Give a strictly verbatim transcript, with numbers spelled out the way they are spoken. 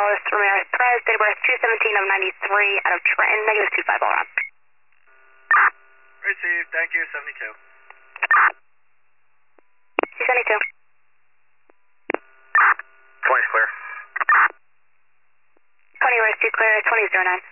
Carlos Ramirez Perez, date of birth two seventeen of ninety-three, out of Trenton, negative two five all around. Received, thank you, seventy-two. C seventy-two. twenty's clear. twenty, Rose two clear, twenty zero nine.